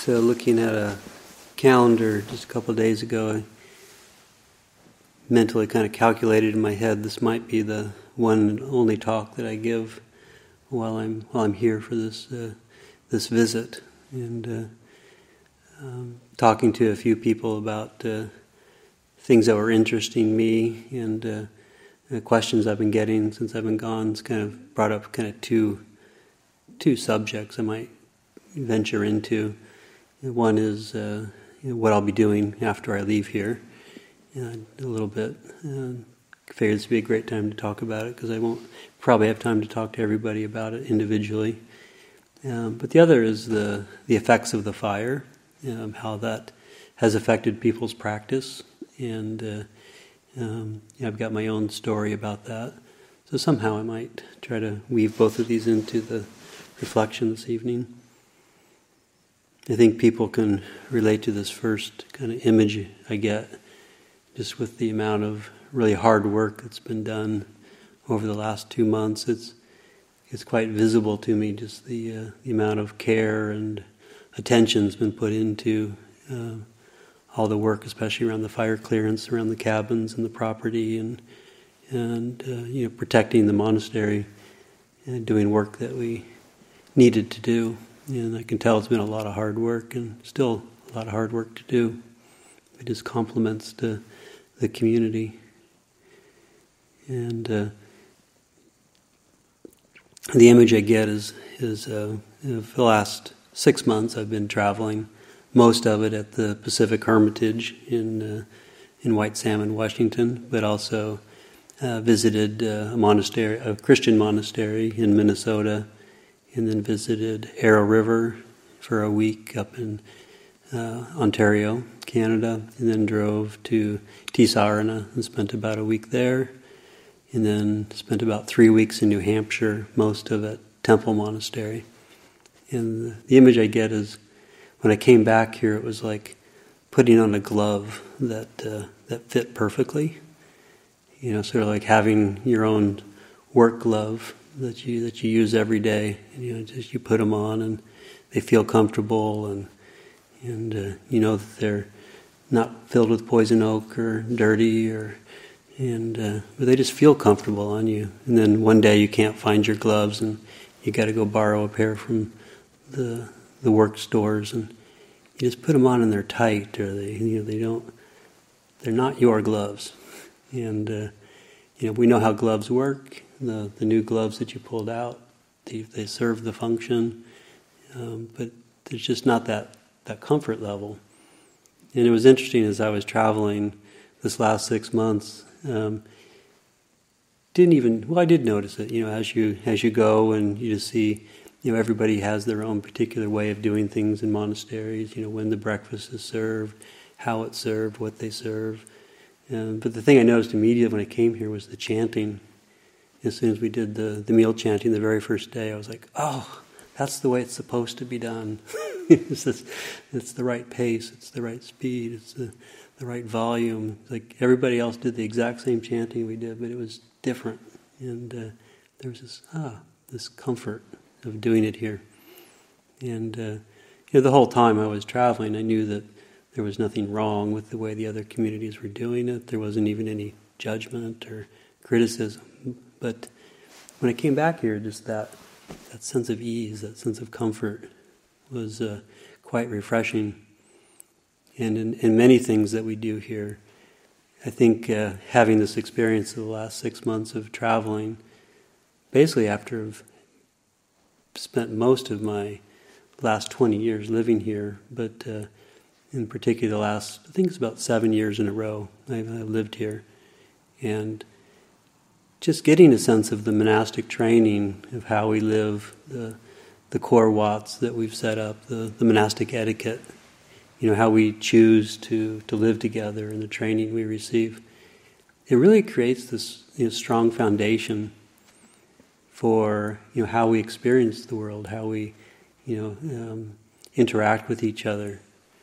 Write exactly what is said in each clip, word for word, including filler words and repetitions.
So looking at a calendar just a couple of days ago, I mentally kind of calculated in my head this might be the one and only talk that I give while I'm while I'm here for this uh, this visit, and uh, um, talking to a few people about uh, things that were interesting me and uh, the questions I've been getting since I've been gone. It's kind of brought up kind of two two subjects I might venture into. One is uh, you know, what I'll be doing after I leave here, uh, a little bit. Uh, I figured this would be a great time to talk about it because I won't probably have time to talk to everybody about it individually. Um, but the other is the, the effects of the fire, um, how that has affected people's practice, and uh, um, yeah, I've got my own story about that. So somehow I might try to weave both of these into the reflection this evening. I think people can relate to this first kind of image I get, just with the amount of really hard work that's been done over the last two months. It's it's quite visible to me, just the uh, the amount of care and attention's been put into uh, all the work, especially around the fire clearance, around the cabins and the property, and and uh, you know, protecting the monastery and doing work that we needed to do. And I can tell it's been a lot of hard work, and still a lot of hard work to do. It is compliments to the community. And uh, the image I get is, is uh, you know, for the last six months I've been traveling, most of it at the Pacific Hermitage in uh, in White Salmon, Washington, but also uh, visited uh, a monastery, a Christian monastery in Minnesota, and then visited Arrow River for a week up in uh, Ontario, Canada, and then drove to Tisarana and spent about a week there, and then spent about three weeks in New Hampshire, most of it Temple Monastery. And the image I get is, when I came back here, it was like putting on a glove that uh, that fit perfectly. You know, sort of like having your own work glove that you that you use every day. And, you know, just you put them on and they feel comfortable, and and uh, you know that they're not filled with poison oak or dirty, or and uh, but they just feel comfortable on you. And then one day you can't find your gloves, and you got to go borrow a pair from the the work stores, and you just put them on and they're tight, or they you know they don't they're not your gloves. And uh, you know we know how gloves work. The the new gloves that you pulled out, they, they serve the function, um, but there's just not that, that comfort level. And it was interesting as I was traveling this last six months. Um, didn't even well, I did notice it. You know, as you as you go and you just see, you know, everybody has their own particular way of doing things in monasteries. You know, when the breakfast is served, how it's served, what they serve. Um, but the thing I noticed immediately when I came here was the chanting. As soon as we did the, the meal chanting the very first day, I was like, oh, that's the way it's supposed to be done. it's, just, it's the right pace, it's the right speed, it's the, the right volume. It's like everybody else did the exact same chanting we did, but it was different. And uh, there was this, ah, this comfort of doing it here. And uh, you know, the whole time I was traveling, I knew that there was nothing wrong with the way the other communities were doing it. There wasn't even any judgment or criticism. But when I came back here, just that that sense of ease, that sense of comfort was uh, quite refreshing. And in, in many things that we do here, I think uh, having this experience of the last six months of traveling, basically after I've spent most of my last twenty years living here, but uh, in particular the last, I think it's about seven years in a row I've, I've lived here. And just getting a sense of the monastic training of how we live, the the core watts that we've set up, the, the monastic etiquette, you know, how we choose to, to live together and the training we receive. It really creates this, you know, strong foundation for, you know, how we experience the world, how we, you know, um, interact with each other.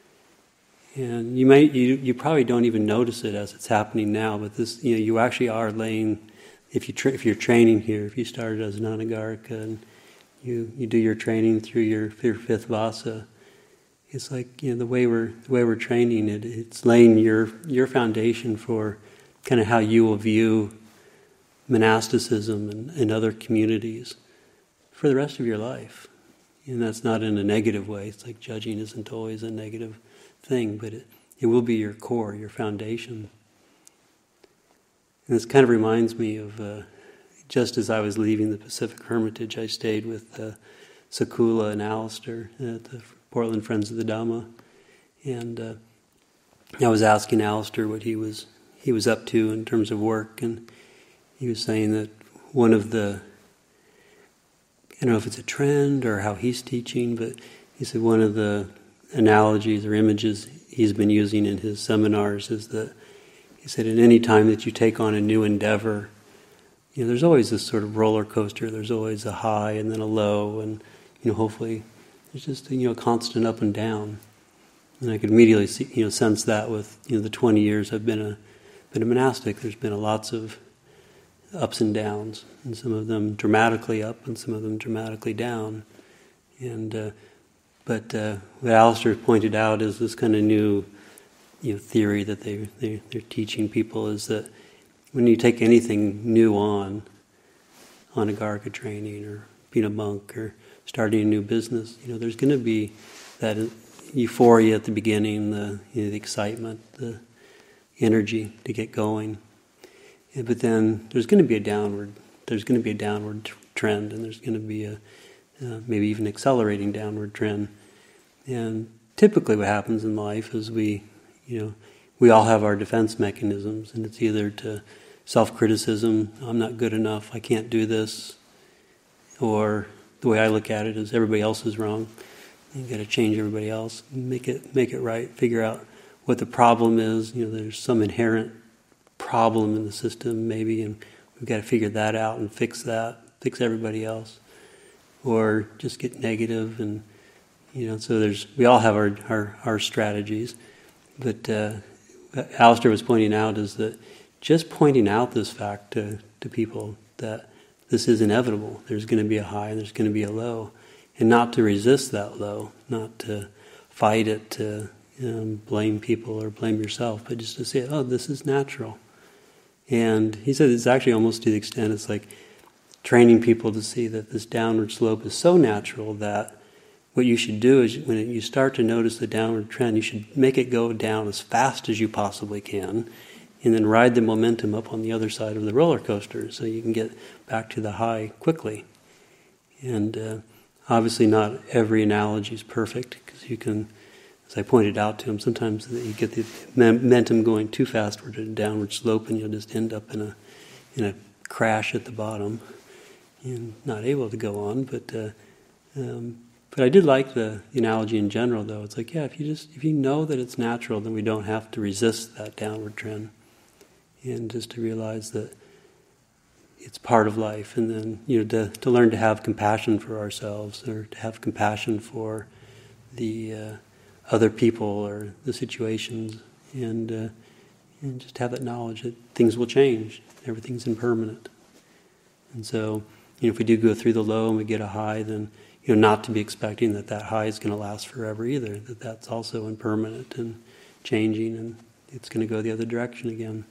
And you might you you probably don't even notice it as it's happening now, but this, you know, you actually are laying. If you tra- if you're training here, if you started as an anagarika and you, you do your training through your, your fifth vasa, it's like, you know, the way we're the way we're training it, it's laying your your foundation for kind of how you will view monasticism and, and other communities for the rest of your life. And that's not in a negative way. It's like judging isn't always a negative thing, but it, it will be your core, your foundation. And this kind of reminds me of, uh, just as I was leaving the Pacific Hermitage, I stayed with uh, Sakula and Alistair at the Portland Friends of the Dhamma. And uh, I was asking Alistair what he was he was up to in terms of work, and he was saying that one of the, I don't know if it's a trend or how he's teaching, but he said one of the analogies or images he's been using in his seminars is that, he said, at any time that you take on a new endeavor, you know, there's always this sort of roller coaster. There's always a high and then a low, and you know, hopefully, there's just, you know, constant up and down. And I could immediately see, you know, sense that with, you know, the twenty years I've been a been a monastic. There's been lots of ups and downs, and some of them dramatically up, and some of them dramatically down. And uh, but uh, what Alistair pointed out is this kind of new, you know, theory that they, they they're teaching people is that when you take anything new on, on a Garga training or being a monk or starting a new business, you know, there's going to be that euphoria at the beginning, the you know, the excitement, the energy to get going. Yeah, but then there's going to be a downward. There's going to be a downward t- trend, and there's going to be a uh, maybe even accelerating downward trend. And typically, what happens in life is we, you know, we all have our defense mechanisms, and it's either to self-criticism, I'm not good enough, I can't do this, or the way I look at it is everybody else is wrong. You got to change everybody else, make it make it right, figure out what the problem is. You know, there's some inherent problem in the system maybe, and we've got to figure that out and fix that, fix everybody else, or just get negative. And you know, so there's we all have our our, our strategies, but uh, Alistair was pointing out is that just pointing out this fact to, to people that this is inevitable. There's going to be a high and there's going to be a low, and not to resist that low, not to fight it, to um, blame people or blame yourself, but just to say, oh, this is natural. And he said it's actually almost to the extent it's like training people to see that this downward slope is so natural that what you should do is when you start to notice the downward trend, you should make it go down as fast as you possibly can, and then ride the momentum up on the other side of the roller coaster so you can get back to the high quickly. And uh, obviously not every analogy is perfect, because you can, as I pointed out to him, sometimes you get the momentum going too fast for a downward slope, and you'll just end up in a in a crash at the bottom and not able to go on. But uh, um, but I did like the, the analogy in general, though. It's like, yeah, if you just if you know that it's natural, then we don't have to resist that downward trend, and just to realize that it's part of life, and then you know to to learn to have compassion for ourselves, or to have compassion for the uh, other people or the situations, and uh, and just have that knowledge that things will change, everything's impermanent. And so, you know, if we do go through the low and we get a high, then you know not to be expecting that that high is going to last forever either. That that's also impermanent and changing, and it's going to go the other direction again.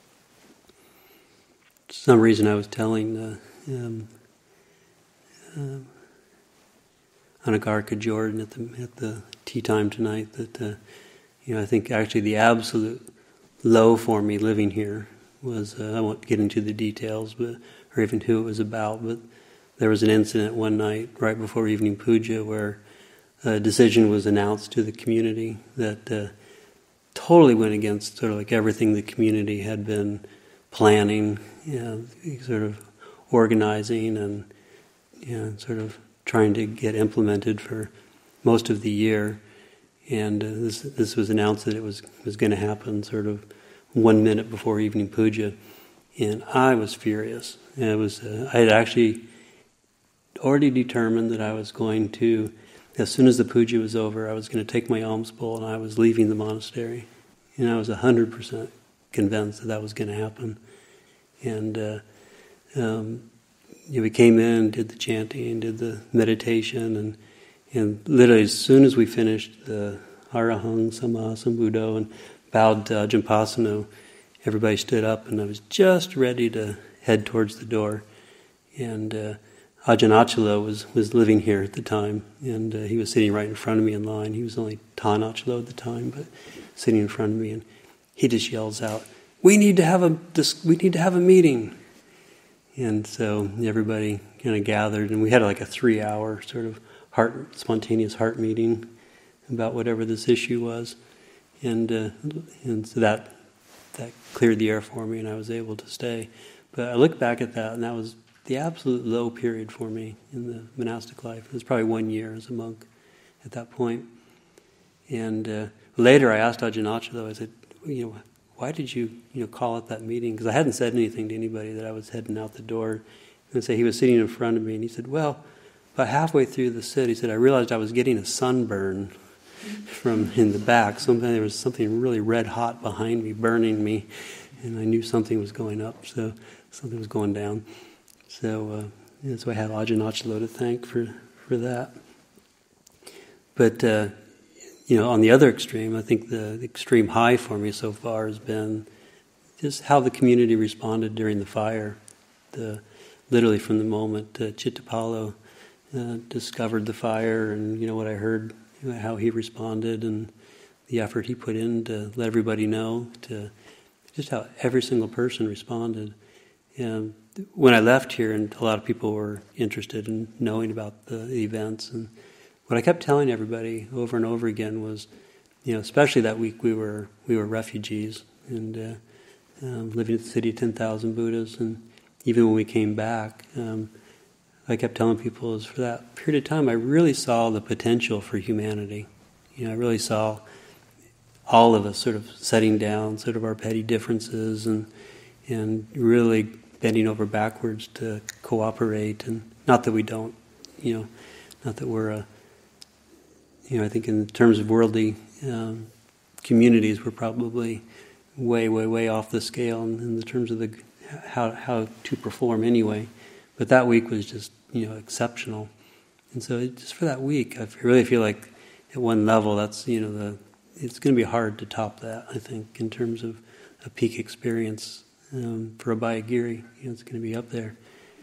For some reason, I was telling uh, um, uh, Anagarika Jordan at the at the tea time tonight that uh, you know I think actually the absolute low for me living here was uh, I won't get into the details, but or even who it was about, but there was an incident one night right before evening puja where a decision was announced to the community that uh, totally went against sort of like everything the community had been planning, you know, sort of organizing and you know, sort of trying to get implemented for most of the year. And uh, this this was announced that it was was going to happen sort of one minute before evening puja, and I was furious. And it was uh, I had actually already determined that I was going to, as soon as the puja was over, I was going to take my alms bowl and I was leaving the monastery. And I was a hundred percent convinced that that was going to happen. And uh, um, you know, we came in, did the chanting, did the meditation, and And literally, as soon as we finished the Arahang Sama Sambuddho and bowed to Ajahn Pasano, everybody stood up, and I was just ready to head towards the door. And uh, Ajahn Achalo was, was living here at the time, and uh, he was sitting right in front of me in line. He was only Tan Achalo at the time, but sitting in front of me, and he just yells out, "We need to have a this, we need to have a meeting." And so everybody kind of gathered, and we had like a three-hour sort of heart spontaneous heart meeting about whatever this issue was, and uh, and so that that cleared the air for me, and I was able to stay. But I look back at that, and that was the absolute low period for me in the monastic life. It was probably one year as a monk at that point. And uh, later I asked Ajahn Achalo, I said, you know, why did you, you know, call it that meeting? Because I hadn't said anything to anybody that I was heading out the door. And say he was sitting in front of me, and he said, well, about halfway through the sit, he said, I realized I was getting a sunburn from in the back. Something, there was something really red hot behind me, burning me, and I knew something was going up, so something was going down. So, uh, yeah, so I have Ajahn Achalo to thank for, for that. But, uh, you know, on the other extreme, I think the, the extreme high for me so far has been just how the community responded during the fire. The, literally from the moment uh, Chittapalo uh, discovered the fire, and, you know, what I heard, you know, how he responded and the effort he put in to let everybody know, to just how every single person responded. And when I left here, and a lot of people were interested in knowing about the, the events, and what I kept telling everybody over and over again was, you know, especially that week we were we were refugees and uh, um, living in the city of ten thousand Buddhas, and even when we came back, um, I kept telling people is for that period of time I really saw the potential for humanity. You know, I really saw all of us sort of setting down sort of our petty differences and and really bending over backwards to cooperate, and not that we don't, you know, not that we're a, you know, I think in terms of worldly um, communities, we're probably way, way, way off the scale in, in the terms of the how how to perform anyway. But that week was just, you know, exceptional, and so it, just for that week, I really feel like at one level, that's, you know, the it's going to be hard to top that. I think in terms of a peak experience. Um, for Abhayagiri, you know, it's going to be up there.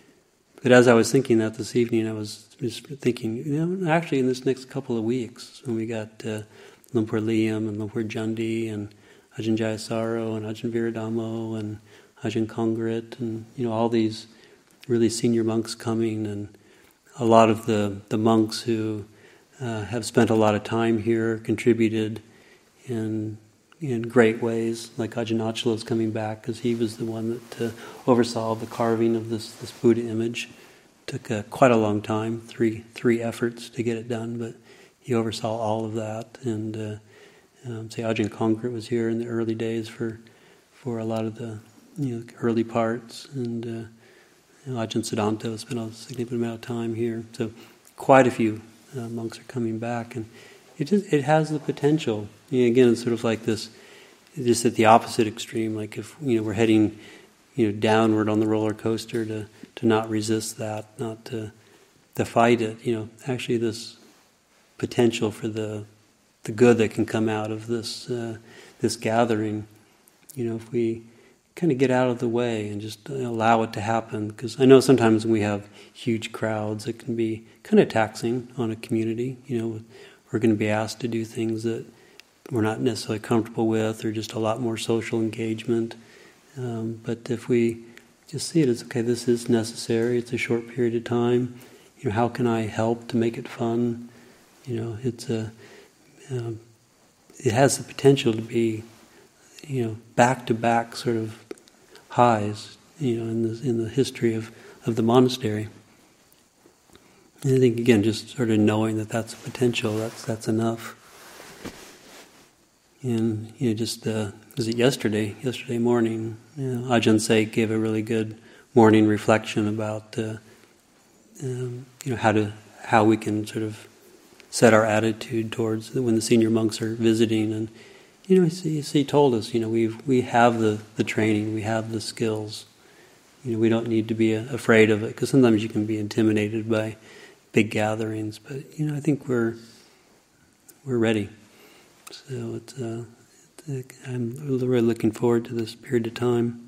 But as I was thinking that this evening, I was just thinking, you know, actually in this next couple of weeks, when we got uh, Lumpur Liam and Lumpur Jundi and Ajahn Jayasaro and Ajahn Viradamo and Ajahn Kongret and, you know, all these really senior monks coming, and a lot of the, the monks who uh, have spent a lot of time here, contributed in in great ways, like Ajahn Achalo's coming back, because he was the one that uh, oversaw the carving of this, this Buddha image. Took uh, quite a long time, three three efforts to get it done, but he oversaw all of that. And uh, um, say Ajahn Kongret was here in the early days for for a lot of the, you know, early parts, and uh, you know, Ajahn Siddhanta spent a significant amount of time here. So quite a few uh, monks are coming back, and it just it has the potential. You know, again, it's sort of like this, just at the opposite extreme. Like if, you know, we're heading, you know, downward on the roller coaster, to, to not resist that, not to to fight it. You know, actually, this potential for the the good that can come out of this uh, this gathering. You know, if we kind of get out of the way and just allow it to happen, because I know sometimes when we have huge crowds, it can be kind of taxing on a community. You know, we're going to be asked to do things that we're not necessarily comfortable with, or just a lot more social engagement. Um, but if we just see it as, okay, this is necessary, it's a short period of time, you know, how can I help to make it fun? You know, it's a, um, it has the potential to be, you know, back-to-back sort of highs, you know, in the, in the history of, of the monastery. And I think, again, just sort of knowing that that's a potential, that's, that's enough. And, you know, just, uh, was it yesterday? Yesterday morning, you know, Ajahn Saik gave a really good morning reflection about, uh, um, you know, how to, how we can sort of set our attitude towards when the senior monks are visiting. And, you know, he, he told us, you know, we we have the, the training, we have the skills. You know, we don't need to be afraid of it, because sometimes you can be intimidated by big gatherings. But you know, I think we're we're ready. So it's uh, it, I'm really looking forward to this period of time.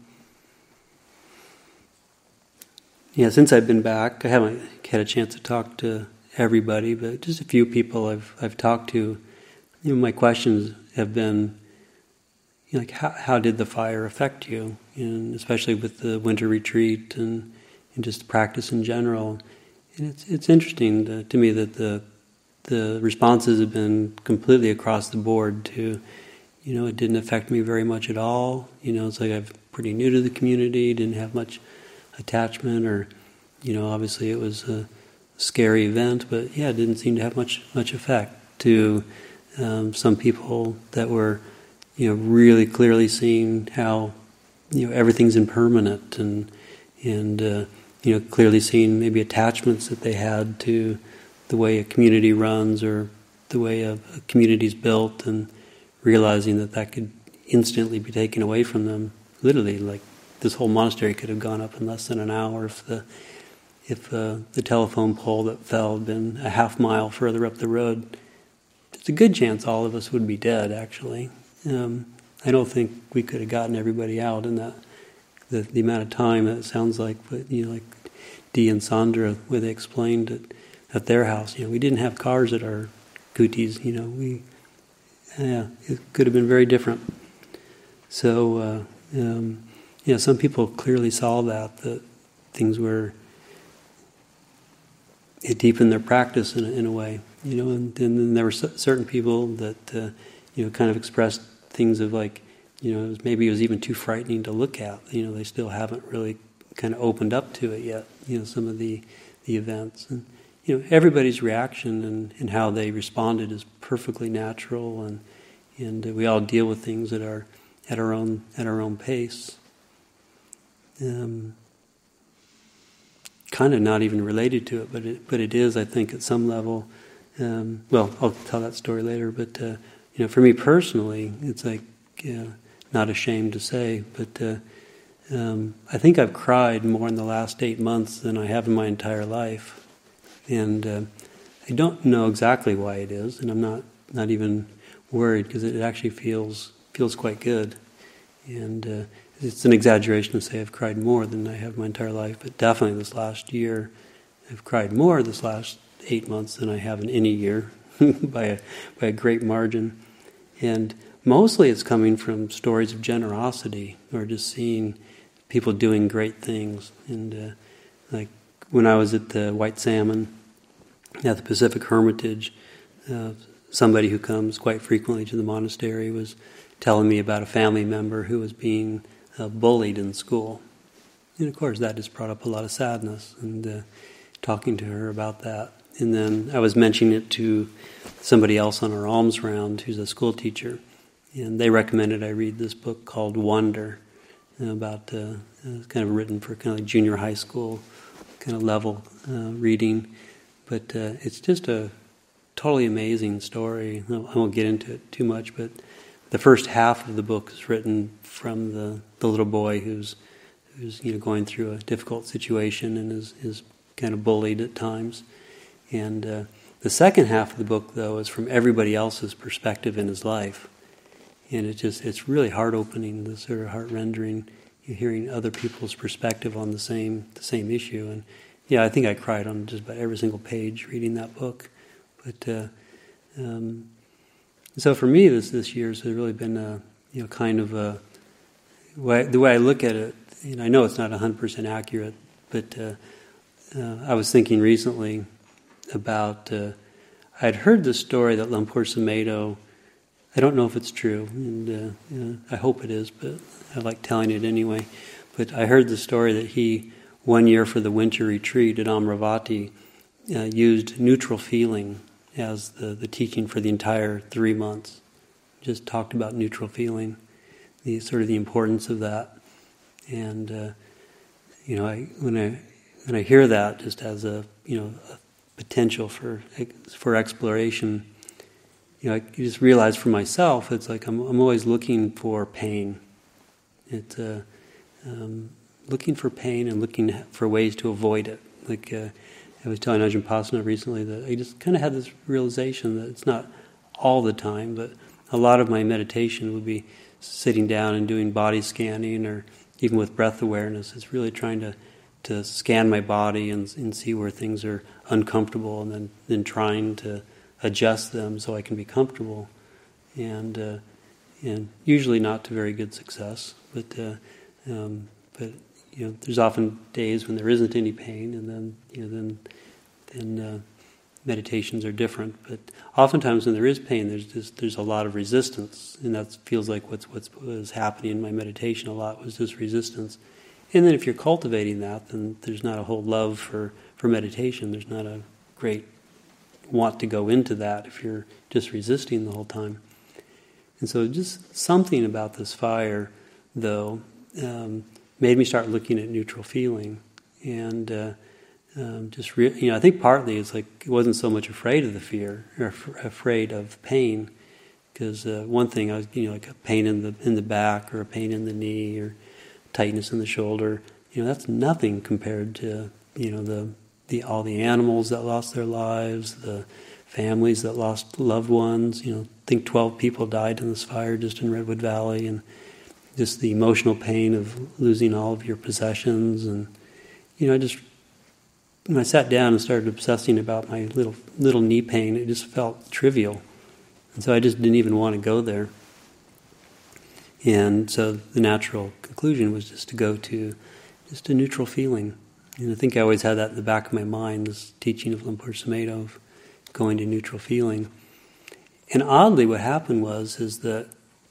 Yeah, since I've been back, I haven't had a chance to talk to everybody, but just a few people I've I've talked to. You know, my questions have been, you know, like how how did the fire affect you, and especially with the winter retreat and, and just practice in general. And it's it's interesting to, to me that the the responses have been completely across the board. To, you know, it didn't affect me very much at all. You know, it's like I'm pretty new to the community, didn't have much attachment, or, you know, obviously it was a scary event, but yeah, it didn't seem to have much much effect. To um, some people that were, you know, really clearly seeing how, you know, everything's impermanent, and and uh, you know, clearly seeing maybe attachments that they had to the way a community runs or the way a, a community's built, and realizing that that could instantly be taken away from them. Literally, like this whole monastery could have gone up in less than an hour if the if uh, the telephone pole that fell had been a half mile further up the road. There's a good chance all of us would be dead, actually. Um, I don't think we could have gotten everybody out in that the, the amount of time that it sounds like. But, you know, like Dee and Sandra, where they explained at, at their house, you know, we didn't have cars at our kutis. You know, we yeah, it could have been very different. So, uh, um, you know, some people clearly saw that that things were. It deepened their practice in a, in a way, you know, and, and then there were c- certain people that, uh, you know, kind of expressed things of like, you know, it was, maybe it was even too frightening to look at. You know, they still haven't really kind of opened up to it yet, you know, some of the, the events. And, you know, everybody's reaction and, and how they responded is perfectly natural, and and we all deal with things at our at our own at our own pace. Um, kind of not even related to it, but it, but it is, I think, at some level. Um, well, I'll tell that story later. But uh, you know, for me personally, it's like uh, not ashamed to say, but uh, um, I think I've cried more in the last eight months than I have in my entire life, and uh, I don't know exactly why it is, and I'm not not even worried because it actually feels feels quite good, and. Uh, It's an exaggeration to say I've cried more than I have my entire life, but definitely this last year, I've cried more this last eight months than I have in any year, by a by a great margin. And mostly it's coming from stories of generosity, or just seeing people doing great things. And uh, like when I was at the White Salmon, at the Pacific Hermitage, uh, somebody who comes quite frequently to the monastery was telling me about a family member who was being Uh, bullied in school. And of course that just brought up a lot of sadness, and uh, talking to her about that. And then I was mentioning it to somebody else on our alms round who's a school teacher, and they recommended I read this book called Wonder, uh, about uh, uh, kind of written for kind of like junior high school kind of level uh, reading. But uh, it's just a totally amazing story. I won't get into it too much, but the first half of the book is written from the, the little boy who's who's you know going through a difficult situation and is is kind of bullied at times, and uh, the second half of the book though is from everybody else's perspective in his life, and it just it's really heart opening, the sort of heart rendering, you're hearing other people's perspective on the same the same issue. And yeah, I think I cried on just about every single page reading that book, but. Uh, um, So for me, this this year has really been a you know kind of a way, the way I look at it. You know, I know it's not a hundred percent accurate, but uh, uh, I was thinking recently about uh, I had heard the story that Luang Por Sumedho. I don't know if it's true, and uh, uh, I hope it is, but I like telling it anyway. But I heard the story that he one year for the winter retreat at Amaravati uh, used neutral feeling as the, the teaching for the entire three months. Just talked about neutral feeling, the sort of the importance of that. And uh, you know, I, when I when I hear that, just as a you know a potential for for exploration, you know, I just realize for myself, it's like I'm I'm always looking for pain. It's uh, um, looking for pain and looking for ways to avoid it. Like uh, I was telling Ajahn Pasna recently that I just kind of had this realization that it's not all the time, but a lot of my meditation would be sitting down and doing body scanning, or even with breath awareness. It's really trying to, to scan my body and, and see where things are uncomfortable, and then, then trying to adjust them so I can be comfortable. And uh, and usually not to very good success, but uh, um, but you know, there's often days when there isn't any pain, and then you know then then uh, meditations are different. But oftentimes when there is pain, there's just, there's a lot of resistance, and that feels like what's what's what was happening in my meditation a lot was just resistance. And then if you're cultivating that, then there's not a whole love for, for meditation. There's not a great want to go into that if you're just resisting the whole time. And so just something about this fire, though, um, made me start looking at neutral feeling. And uh, um, just, re- you know, I think partly it's like I wasn't so much afraid of the fear, or af- afraid of pain. Because uh, one thing, I was, you know, like a pain in the in the back, or a pain in the knee, or tightness in the shoulder. You know, that's nothing compared to, you know, the the all the animals that lost their lives, the families that lost loved ones. You know, I think twelve people died in this fire just in Redwood Valley, and just the emotional pain of losing all of your possessions. And you know, I just when I sat down and started obsessing about my little little knee pain, it just felt trivial, and so I just didn't even want to go there. And so the natural conclusion was just to go to just a neutral feeling. And I think I always had that in the back of my mind, this teaching of Luang Por Sumedho of going to neutral feeling. And oddly, what happened was is that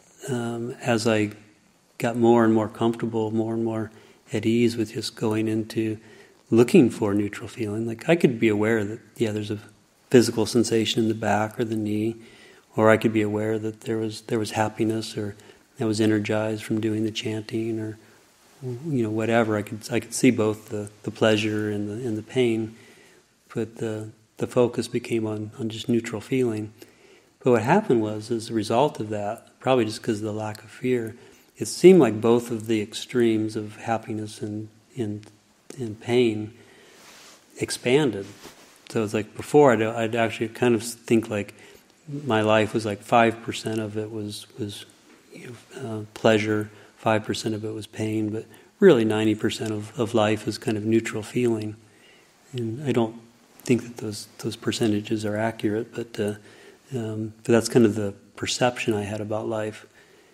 um, as I got more and more comfortable, more and more at ease with just going into looking for neutral feeling, like I could be aware that, yeah, there's a physical sensation in the back or the knee, or I could be aware that there was there was happiness, or I was energized from doing the chanting, or you know, whatever. I could I could see both the, the pleasure and the and the pain, but the the focus became on, on just neutral feeling. But what happened was, as a result of that, probably just because of the lack of fear, it seemed like both of the extremes of happiness and and, and pain expanded. So it's like before, I'd, I'd actually kind of think like my life was like five percent of it was was you know, uh, pleasure, five percent of it was pain, but really ninety percent of, of life is kind of neutral feeling. And I don't think that those those percentages are accurate, but uh, um, but that's kind of the perception I had about life.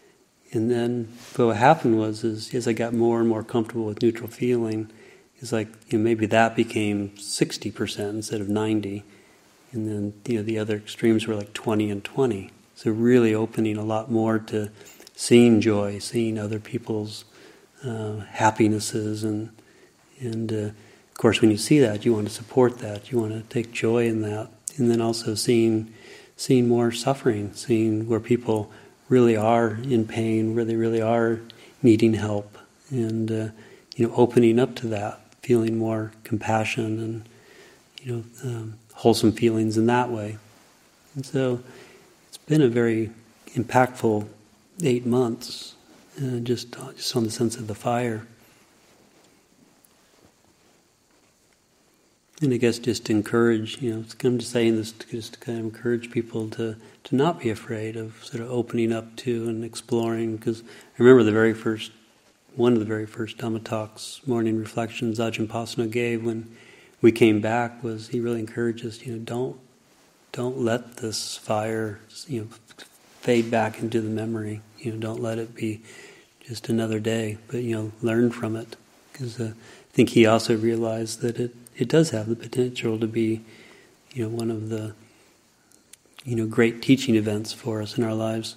And then, but what happened was, is as I got more and more comfortable with neutral feeling, is like, you know, maybe that became sixty percent instead of ninety, and then you know the other extremes were like twenty and twenty. So really opening a lot more to seeing joy, seeing other people's uh, happinesses, and and uh, of course when you see that, you want to support that, you want to take joy in that, and then also seeing seeing more suffering, seeing where people really are in pain, where they really are needing help, and uh, you know, opening up to that, feeling more compassion and you know um, wholesome feelings in that way. And so it's been a very impactful eight months, uh, just just on the sense of the fire. And I guess just to encourage, you know, I'm just saying this to just to kind of encourage people to, to not be afraid of sort of opening up to and exploring. Because I remember the very first, one of the very first Dhamma talks, morning reflections Ajahn Pasna gave when we came back was he really encouraged us, you know, don't don't let this fire, you know, fade back into the memory. You know, don't let it be just another day, but you know, learn from it. Because uh, I think he also realized that it. It does have the potential to be, you know, one of the, you know, great teaching events for us in our lives.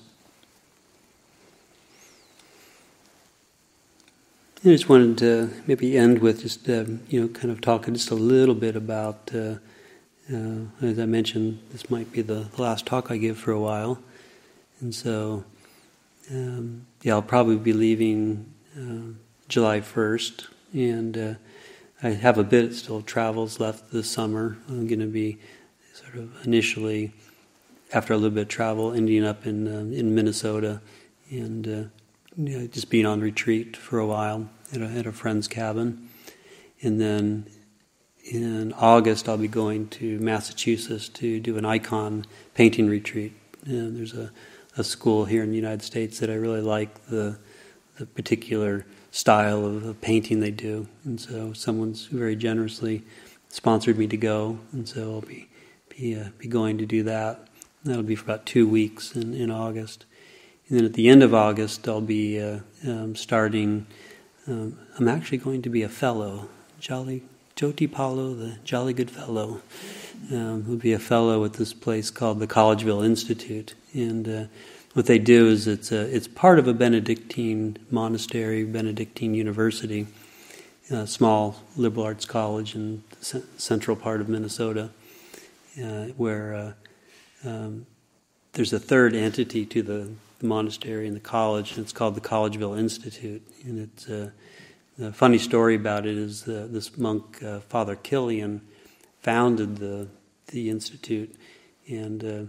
I just wanted to maybe end with just, uh, you know, kind of talking just a little bit about, uh, uh, as I mentioned, this might be the last talk I give for a while. And so, um, yeah, I'll probably be leaving uh, July first, and uh, I have a bit still of travels left this summer. I'm going to be sort of initially, after a little bit of travel, ending up in uh, in Minnesota, and uh, you know, just being on retreat for a while at a, at a friend's cabin. And then in August I'll be going to Massachusetts to do an icon painting retreat. And there's a, a school here in the United States that I really like the the particular style of, of painting they do, and so someone's very generously sponsored me to go, and so I'll be be uh, be going to do that. That'll be for about two weeks in, in August, and then at the end of August I'll be uh, um, starting. Um, I'm actually going to be a fellow, Jolly Joti Paulo, the Jolly Good Fellow. Um, will be a fellow at this place called the Collegeville Institute, and uh, what they do is it's a, it's part of a Benedictine monastery, Benedictine university, a small liberal arts college in the c- central part of Minnesota, uh, where uh, um, there's a third entity to the, the monastery and the college, and it's called the Collegeville Institute. And it's uh, the funny story about it is uh, this monk, uh, Father Killian, founded the the institute, and uh,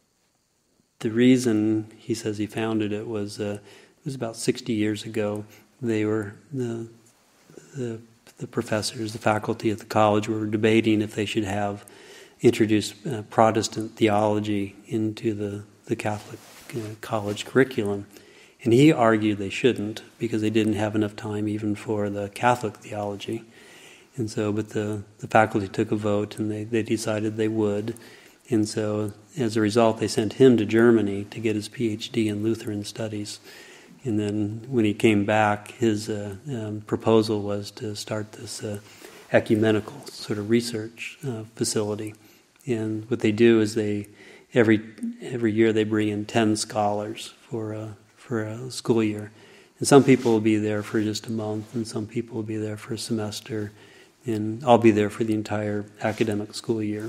the reason he says he founded it was uh, it was about sixty years ago. They were the, the the professors, the faculty at the college were debating if they should have introduced uh, Protestant theology into the the Catholic uh, college curriculum, and he argued they shouldn't because they didn't have enough time even for the Catholic theology. And so, but the, the faculty took a vote, and they, they decided they would. And so, as a result, they sent him to Germany to get his P H D in Lutheran studies. And then, when he came back, his uh, um, proposal was to start this uh, ecumenical sort of research uh, facility. And what they do is they every every year they bring in ten scholars for a, for a school year. And some people will be there for just a month, and some people will be there for a semester. And I'll be there for the entire academic school year,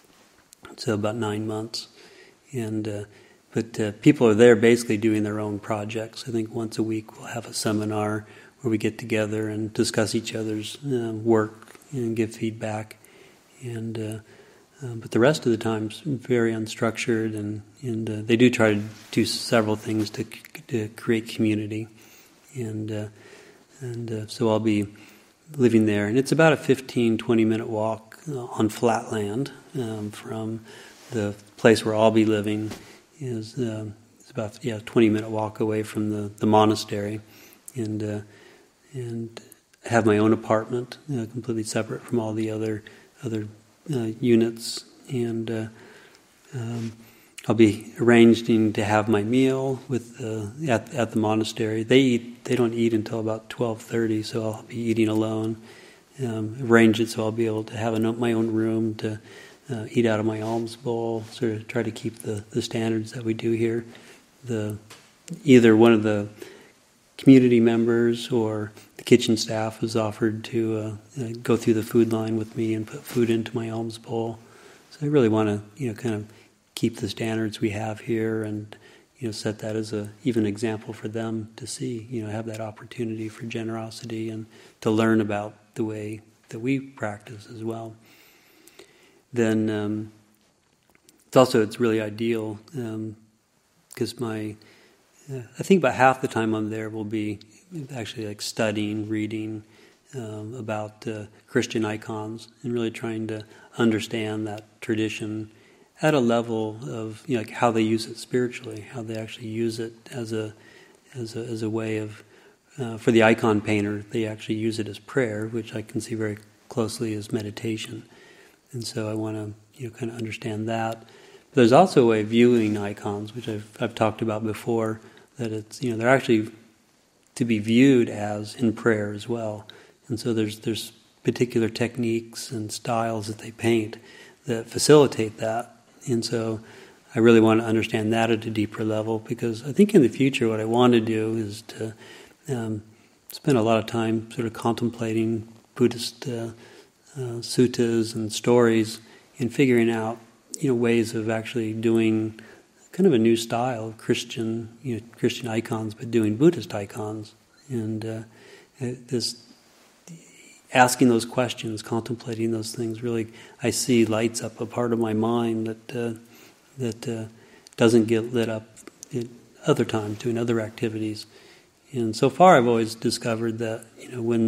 so about nine months. And uh, but uh, people are there basically doing their own projects. I think once a week we'll have a seminar where we get together and discuss each other's uh, work and give feedback. And uh, uh, but the rest of the time is very unstructured, and and uh, they do try to do several things to to create community. And uh, and uh, so I'll be living there, and it's about a fifteen, twenty minute walk uh, on flat land um, from the place where I'll be living. Is uh, it's about yeah twenty minute walk away from the, the monastery, and uh, and have my own apartment, uh, completely separate from all the other other uh, units, and uh, um, I'll be arranging to have my meal with uh, at at the monastery. They eat. They don't eat until about twelve thirty, so I'll be eating alone. Um, arrange it so I'll be able to have an, my own room to uh, eat out of my alms bowl. Sort of try to keep the, the standards that we do here. The either one of the community members or the kitchen staff is offered to uh, uh, go through the food line with me and put food into my alms bowl. So I really want to, you know, kind of keep the standards we have here, and you know, set that as a even example for them to see. You know, have that opportunity for generosity and to learn about the way that we practice as well. Then um, it's also it's really ideal because um, my uh, I think about half the time I'm there will be actually like studying, reading um, about uh, Christian icons, and really trying to understand that tradition at a level of, you know, like how they use it spiritually, how they actually use it as a as a as a way of uh, for the icon painter, they actually use it as prayer, which I can see very closely as meditation. And so I want to, you know, kind of understand that. But there's also a way of viewing icons, which I've I've talked about before, that it's, you know, they're actually to be viewed as in prayer as well. And so there's there's particular techniques and styles that they paint that facilitate that. And so I really want to understand that at a deeper level, because I think in the future what I want to do is to um, spend a lot of time sort of contemplating Buddhist uh, uh, suttas and stories and figuring out, you know, ways of actually doing kind of a new style of Christian, you know, Christian icons, but doing Buddhist icons. And uh, this asking those questions, contemplating those things, really, I see lights up a part of my mind that uh, that uh, doesn't get lit up at other times doing other activities. And so far, I've always discovered that, you know, when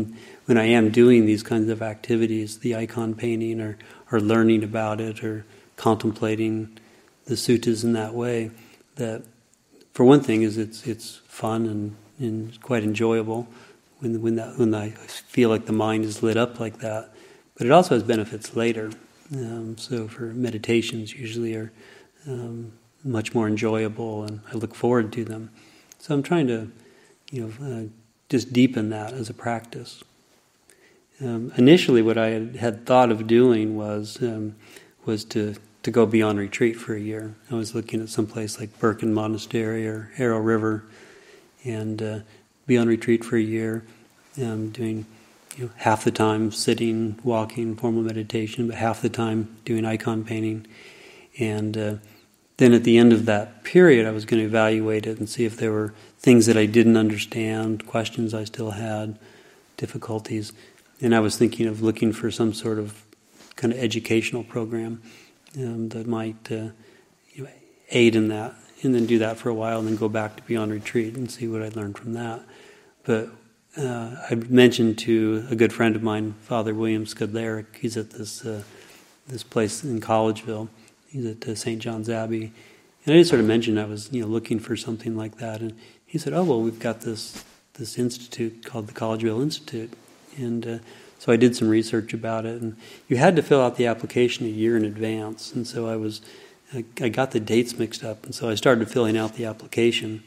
when I am doing these kinds of activities, the icon painting or, or learning about it or contemplating the suttas in that way, that for one thing is it's it's fun and, and quite enjoyable when when that when I feel like the mind is lit up like that. But it also has benefits later. Um, so for meditations usually are um, much more enjoyable, and I look forward to them. So I'm trying to, you know, uh, just deepen that as a practice. Um, initially, what I had, had thought of doing was um, was to, to go be on retreat for a year. I was looking at some place like Birken Monastery or Arrow River, and uh, be on retreat for a year, um, doing you know, half the time sitting, walking, formal meditation, but half the time doing icon painting. And uh, then at the end of that period, I was going to evaluate it and see if there were things that I didn't understand, questions I still had, difficulties. And I was thinking of looking for some sort of kind of educational program um, that might uh, you know, aid in that, and then do that for a while, and then go back to be on retreat and see what I learned from that. But uh, I mentioned to a good friend of mine, Father William Skudleric. He's at this uh, this place in Collegeville. He's at uh, Saint John's Abbey, and I just sort of mentioned I was you know looking for something like that, and he said, "Oh well, we've got this this institute called the Collegeville Institute." And uh, so I did some research about it, and you had to fill out the application a year in advance. And so I was, I, I got the dates mixed up, and so I started filling out the application,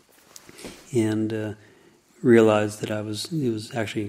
and uh, realized that I was it was actually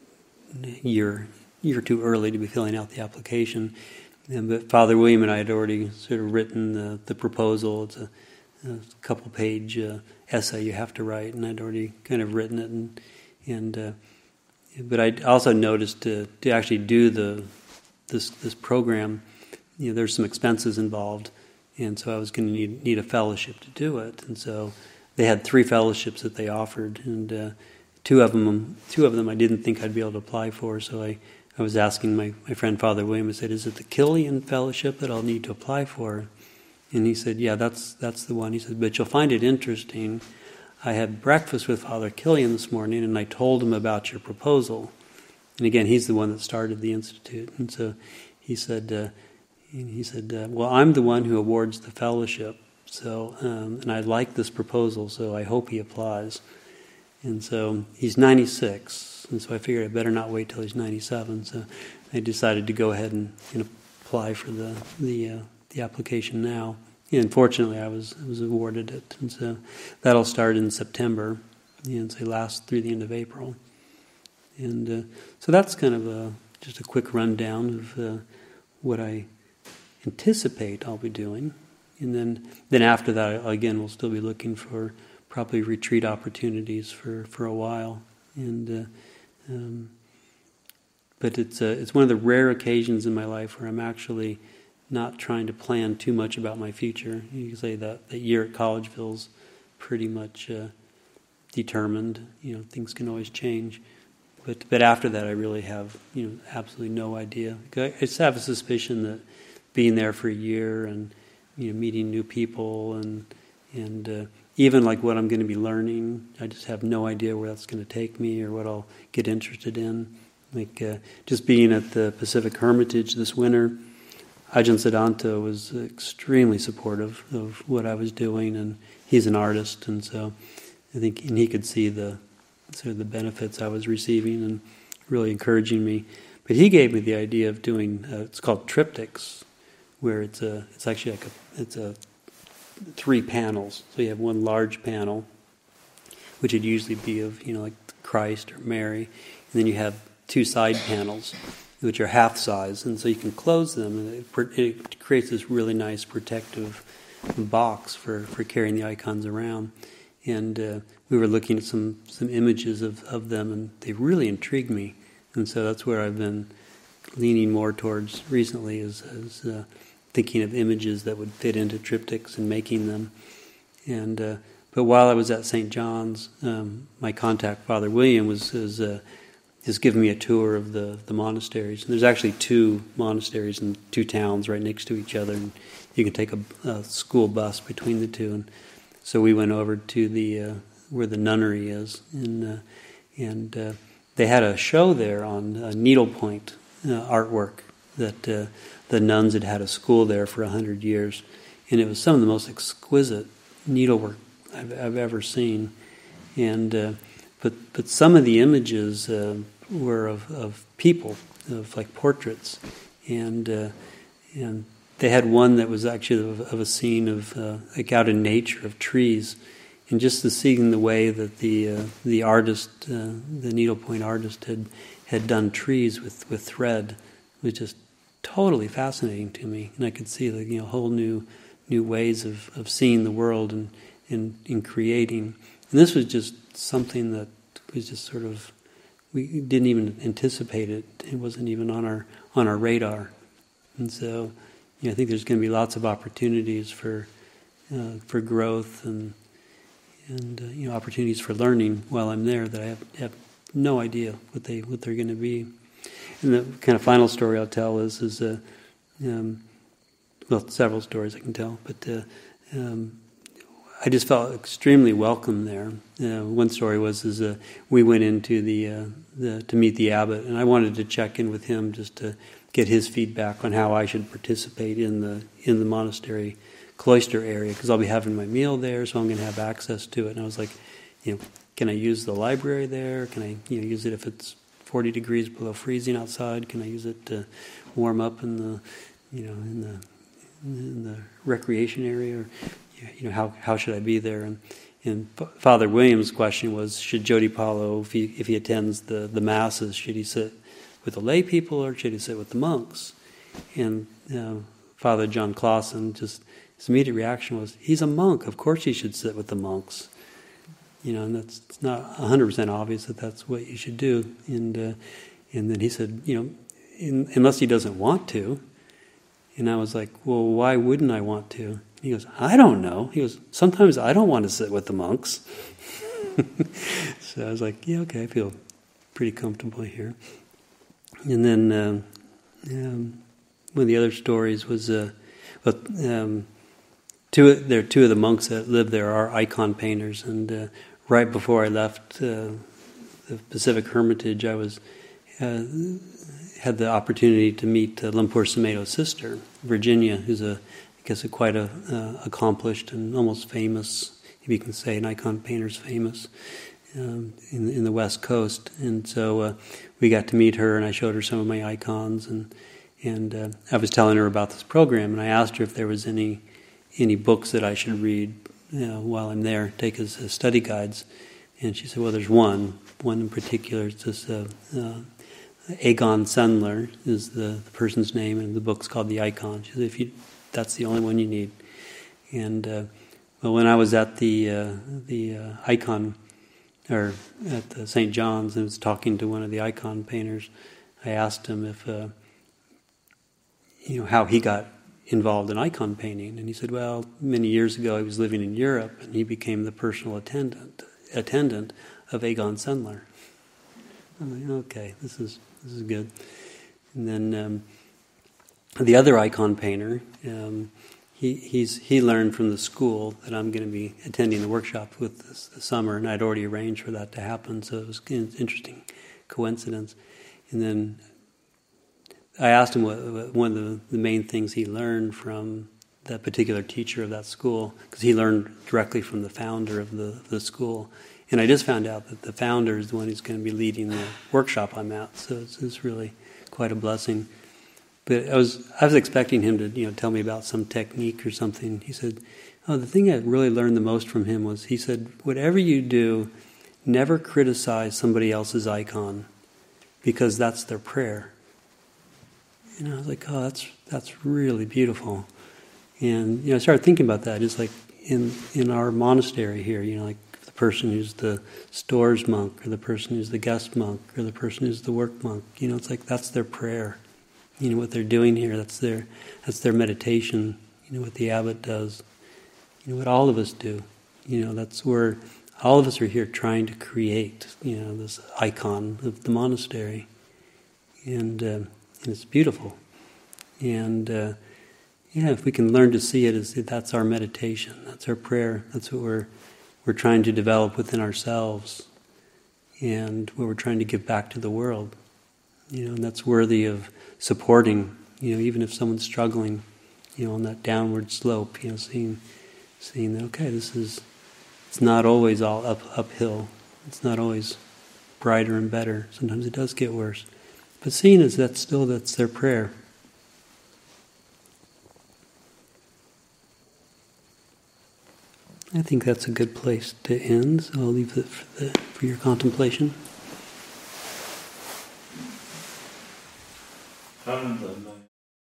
a year year too early to be filling out the application. And, but Father William and I had already sort of written the, the proposal. It's a, a couple page uh, essay you have to write, and I'd already kind of written it, and and. Uh, But I also noticed to, to actually do the this this program, you know, there's some expenses involved, and so I was going to need need a fellowship to do it. And so they had three fellowships that they offered, and uh, two of them two of them I didn't think I'd be able to apply for. So I, I was asking my, my friend Father William. I said, "Is it the Killian Fellowship that I'll need to apply for?" And he said, "Yeah, that's that's the one." He said, "But you'll find it interesting. I had breakfast with Father Killian this morning, and I told him about your proposal." And again, he's the one that started the institute. And so he said, uh, he said, uh, "Well, I'm the one who awards the fellowship. So, um, and I like this proposal, so I hope he applies." And so he's ninety-six, and so I figured I better not wait till he's ninety-seven. So I decided to go ahead and, and apply for the the uh, the application now. And fortunately, I was I was awarded it, and so that'll start in September, and say last through the end of April. And uh, so that's kind of a, just a quick rundown of uh, what I anticipate I'll be doing, and then then after that, again, we'll still be looking for probably retreat opportunities for, for a while. And uh, um, but it's uh, it's one of the rare occasions in my life where I'm actually not trying to plan too much about my future. You can say that the year at Collegeville's pretty much uh, determined. You know, things can always change. But but after that, I really have you know absolutely no idea. I just have a suspicion that being there for a year and you know meeting new people and and uh, even like what I'm going to be learning, I just have no idea where that's going to take me or what I'll get interested in. Like uh, just being at the Pacific Hermitage this winter, Ajahn Siddhanta was extremely supportive of what I was doing, and he's an artist, and so I think and he could see the sort of the benefits I was receiving and really encouraging me. But he gave me the idea of doing uh, it's called triptychs, where it's a it's actually like a it's a three panels. So you have one large panel, which would usually be of you know like Christ or Mary, and then you have two side panels, which are half size, and so you can close them, and it, it creates this really nice protective box for, for carrying the icons around. And uh, we were looking at some, some images of, of them, and they really intrigued me. And so that's where I've been leaning more towards recently, is, is uh, thinking of images that would fit into triptychs and making them. And uh, but while I was at Saint John's, um, my contact, Father William, was, was uh, has given me a tour of the, the monasteries. And there's actually two monasteries in two towns right next to each other, and you can take a, a school bus between the two. And so we went over to the uh, where the nunnery is, and uh, and uh, they had a show there on uh, needlepoint uh, artwork that uh, the nuns had had a school there for a hundred years, and it was some of the most exquisite needlework I've, I've ever seen. And uh, but but some of the images uh, were of, of people, of like portraits, and uh, and they had one that was actually of, of a scene of uh, like out in nature of trees, and just the seeing the way that the uh, the artist, uh, the needlepoint artist, had had done trees with, with thread was just totally fascinating to me, and I could see the you know whole new new ways of, of seeing the world and and in creating. And this was just something that was just sort of, we didn't even anticipate it. It wasn't even on our on our radar. And so, you know, I think there's going to be lots of opportunities for uh, for growth and and uh, you know opportunities for learning while I'm there that I have, have no idea what they what they're going to be. And the kind of final story I'll tell is is uh, um, well, several stories I can tell, but uh, um, I just felt extremely welcome there. Uh, one story was is uh, we went into the, uh, the to meet the abbot, and I wanted to check in with him just to get his feedback on how I should participate in the in the monastery cloister area, because I'll be having my meal there, so I'm going to have access to it. And I was like, you know, can I use the library there? Can I you know use it if it's forty degrees below freezing outside? Can I use it to warm up in the you know in the in the recreation area? Or, you know, how how should I be there? And, and Father Williams' question was, should Jody Paulo, if he, if he attends the, the masses, should he sit with the lay people or should he sit with the monks? And uh, Father John Clausen, just his immediate reaction was, he's a monk, of course he should sit with the monks. You know, and that's it's not one hundred percent obvious that that's what you should do. And uh, and then he said, you know, in, unless he doesn't want to. And I was like, well, why wouldn't I want to? He goes, I don't know. He goes, sometimes I don't want to sit with the monks. So I was like, yeah, okay, I feel pretty comfortable here. And then um, um, one of the other stories was, uh, well, um, two, there are two of the monks that live there are icon painters. And uh, right before I left uh, the Pacific Hermitage, I was uh, had the opportunity to meet uh, Lumpur Sumedho's sister, Virginia, who's a I guess a quite a uh, accomplished and almost famous, if you can say an icon painter's famous, um, in, in the West Coast. And so uh, we got to meet her, and I showed her some of my icons, and and uh, I was telling her about this program, and I asked her if there was any any books that I should read you know, while I'm there, take as, as study guides. And she said, well, there's one, one in particular. It's this uh, uh, Egon Sendler is the, the person's name, and the book's called The Icon. She said, if you that's the only one you need. And uh, well, when I was at the uh, the uh, icon, or at the Saint John's, and was talking to one of the icon painters, I asked him if uh, you know how he got involved in icon painting, and he said, well, many years ago he was living in Europe, and he became the personal attendant attendant of Egon Sendler. I'm like, okay, this is this is good. And then. Um, The other icon painter, um, he he's he learned from the school that I'm going to be attending the workshop with this, this summer, and I'd already arranged for that to happen, so it was an interesting coincidence. And then I asked him what, what one of the, the main things he learned from that particular teacher of that school, because he learned directly from the founder of the, the school. And I just found out that the founder is the one who's going to be leading the workshop I'm at, so it's, it's really quite a blessing. But I was I was expecting him to you know tell me about some technique or something. He said, "Oh, the thing I really learned the most from him was he said, whatever you do, never criticize somebody else's icon, because that's their prayer." And I was like, "Oh, that's that's really beautiful." And you know, I started thinking about that. It's like in in our monastery here, you know, like the person who's the stores monk, or the person who's the guest monk, or the person who's the work monk. You know, it's like that's their prayer. You know what they're doing here. That's their that's their meditation. You know what the abbot does. You know what all of us do. You know that's where all of us are here trying to create. You know this icon of the monastery, and uh, and it's beautiful. And uh, yeah, if we can learn to see it as that's our meditation. That's our prayer. That's what we're we're trying to develop within ourselves. and what we're trying to give back to the world. You know, and that's worthy of supporting. You know, even if someone's struggling, you know, on that downward slope. You know, seeing, seeing that okay, this is, it's not always all up uphill. It's not always brighter and better. Sometimes it does get worse. But seeing as that's still that's their prayer. I think that's a good place to end, so I'll leave it for, the, for your contemplation. From the